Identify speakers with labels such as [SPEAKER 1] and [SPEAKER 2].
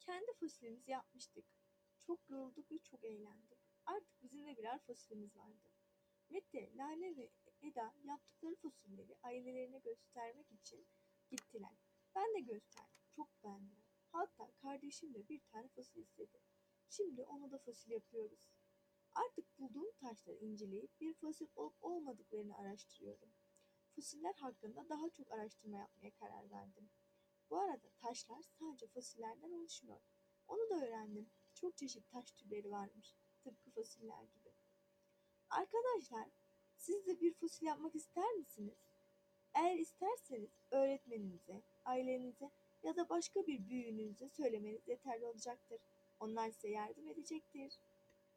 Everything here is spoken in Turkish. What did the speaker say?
[SPEAKER 1] Kendi fosilimizi yapmıştık. Çok yorulduk ve çok eğlendik. Artık bizim de birer fosilimiz vardı. Mete, Lale ve Eda yaptıkları fosilleri ailelerine göstermek için gittiler. Ben de gösterdim. Çok beğendiler. Hatta kardeşim de bir tane fosil istedi. Şimdi onu da fosil yapıyoruz. Artık bulduğum taşları inceleyip bir fosil olup olmadıklarını araştırıyorum. Fosiller hakkında daha çok araştırma yapmaya karar verdim. Bu arada taşlar sadece fosillerden oluşmuyor. Onu da öğrendim. Çok çeşit taş türleri varmış. Tıpkı fosiller gibi. Arkadaşlar, siz de bir fosil yapmak ister misiniz? Eğer isterseniz öğretmeninize, ailenize ya da başka bir büyüğünüze söylemeniz yeterli olacaktır. Onlar size yardım edecektir.